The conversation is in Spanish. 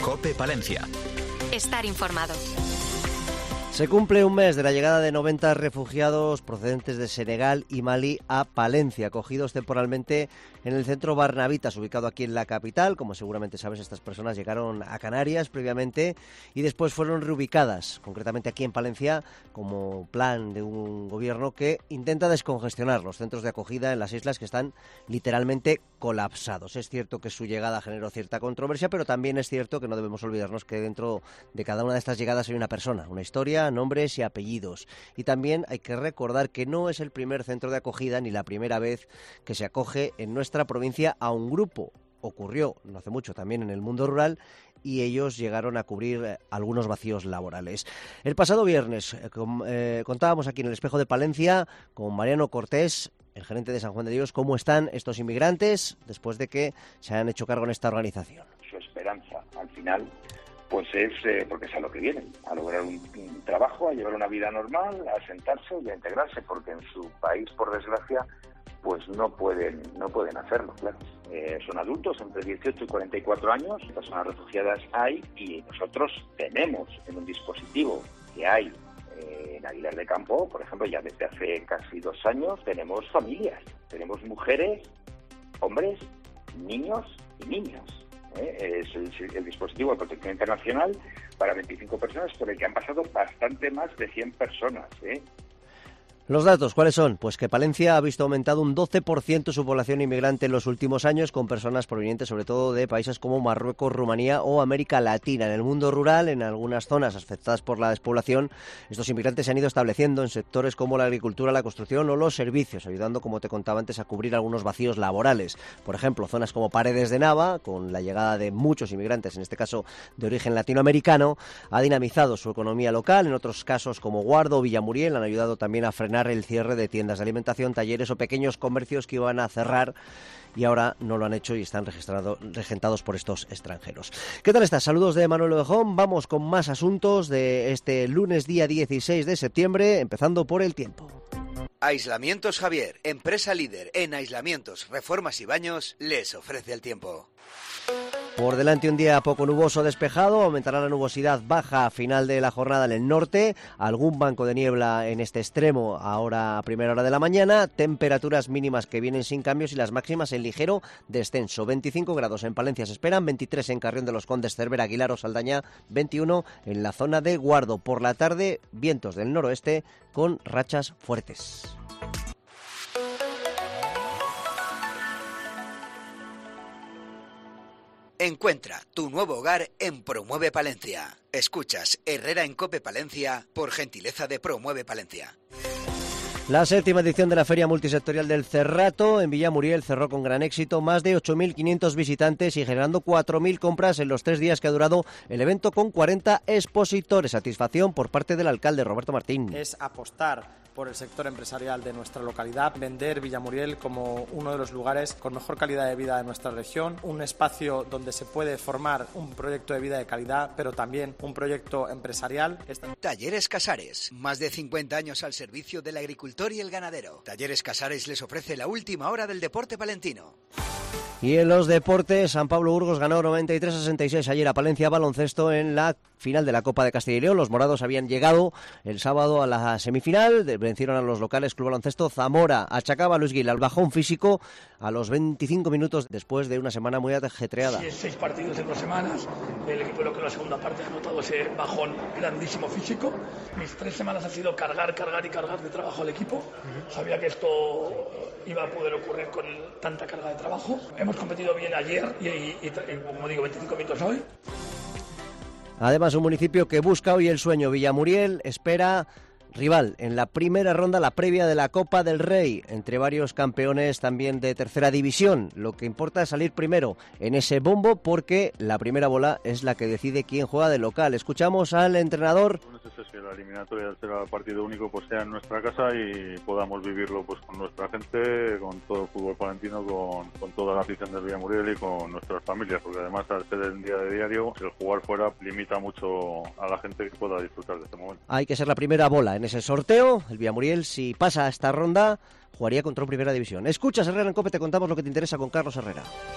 COPE Palencia. Estar informado. Se cumple un mes de la llegada de 90 refugiados procedentes de Senegal y Mali a Palencia, acogidos temporalmente en el centro Barnabitas, ubicado aquí en la capital. Como seguramente sabes, estas personas llegaron a Canarias previamente y después fueron reubicadas, concretamente aquí en Palencia, como plan de un gobierno que intenta descongestionar los centros de acogida en las islas que están literalmente colapsados. Es cierto que su llegada generó cierta controversia, pero también es cierto que no debemos olvidarnos que dentro de cada una de estas llegadas hay una persona, una historia, nombres y apellidos. Y también hay que recordar que no es el primer centro de acogida ni la primera vez que se acoge en nuestra provincia a un grupo. Ocurrió no hace mucho también en el mundo rural y ellos llegaron a cubrir algunos vacíos laborales. El pasado viernes contábamos aquí en el Espejo de Palencia con Mariano Cortés, el gerente de San Juan de Dios, cómo están estos inmigrantes después de que se hayan hecho cargo en esta organización. Su esperanza al final pues es porque es a lo que vienen, a lograr un trabajo, a llevar una vida normal, a asentarse y a integrarse, porque en su país, por desgracia, pues no pueden hacerlo, claro. Son adultos entre 18 y 44 años, personas refugiadas hay, y nosotros tenemos en un dispositivo que hay en Aguilar de Campo, por ejemplo, ya desde hace casi 2 años, tenemos familias, tenemos mujeres, hombres, niños y niñas. Es el dispositivo de protección internacional para 25 personas, por el que han pasado bastante más de 100 personas. Los datos, ¿cuáles son? Pues que Palencia ha visto aumentado un 12% su población inmigrante en los últimos años, con personas provenientes sobre todo de países como Marruecos, Rumanía o América Latina. En el mundo rural, en algunas zonas afectadas por la despoblación, estos inmigrantes se han ido estableciendo en sectores como la agricultura, la construcción o los servicios, ayudando, como te contaba antes, a cubrir algunos vacíos laborales. Por ejemplo, zonas como Paredes de Nava, con la llegada de muchos inmigrantes, en este caso de origen latinoamericano, ha dinamizado su economía local. En otros casos como Guardo o Villamuriel han ayudado también a frenar el cierre de tiendas de alimentación, talleres o pequeños comercios que iban a cerrar y ahora no lo han hecho y están regentados por estos extranjeros. ¿Qué tal estás? Saludos de Manuel Ovejón. Vamos con más asuntos de este lunes día 16 de septiembre, empezando por el tiempo. Aislamientos Javier, empresa líder en aislamientos, reformas y baños, les ofrece el tiempo. Por delante un día poco nuboso despejado, aumentará la nubosidad baja a final de la jornada en el norte, algún banco de niebla en este extremo ahora a primera hora de la mañana, temperaturas mínimas que vienen sin cambios y las máximas en ligero descenso. 25 grados en Palencia se esperan, 23 en Carrión de los Condes, Cervera, Aguilar o Saldaña, 21 en la zona de Guardo. Por la tarde, vientos del noroeste con rachas fuertes. Encuentra tu nuevo hogar en Promueve Palencia. Escuchas Herrera en COPE Palencia por gentileza de Promueve Palencia. La 7ª edición de la Feria Multisectorial del Cerrato en Villamuriel cerró con gran éxito, más de 8.500 visitantes y generando 4.000 compras en los 3 días que ha durado el evento, con 40 expositores. Satisfacción por parte del alcalde Roberto Martín. Es apostar por el sector empresarial de nuestra localidad, vender Villamuriel como uno de los lugares con mejor calidad de vida de nuestra región, un espacio donde se puede formar un proyecto de vida de calidad, pero también un proyecto empresarial. Talleres Casares, más de 50 años al servicio del agricultor y el ganadero. Talleres Casares les ofrece la última hora del deporte palentino. Y en los deportes, San Pablo Burgos ganó 93-66 ayer a Palencia Baloncesto en la final de la Copa de Castilla y León. Los morados habían llegado el sábado a la semifinal, vencieron a los locales Club Baloncesto Zamora. Achacaba a Luis Gil al bajón físico a los 25 minutos después de una semana muy ajetreada. 6 partidos en 2 semanas, el equipo lo que en la segunda parte ha notado ese bajón grandísimo físico. Mis 3 semanas ha sido cargar de trabajo al equipo. Sabía que esto iba a poder ocurrir con tanta carga de trabajo. Hemos competido bien ayer y como digo, 25 minutos hoy. Además, un municipio que busca hoy el sueño. Villamuriel espera rival en la primera ronda, la previa de la Copa del Rey, entre varios campeones también de tercera división. Lo que importa es salir primero en ese bombo, porque la primera bola es la que decide quién juega de local. Escuchamos al entrenador. Es que la eliminatoria será partido único, pues sea en nuestra casa y podamos vivirlo pues con nuestra gente, con todo el fútbol palentino, con toda la afición del Villamuriel y con nuestras familias, porque además al ser el día de diario, el jugar fuera limita mucho a la gente que pueda disfrutar de este momento. Hay que ser la primera bola en ese sorteo. El Villamuriel, si pasa a esta ronda, jugaría contra un Primera División. Escuchas Herrera en COPE, te contamos lo que te interesa con Carlos Herrera.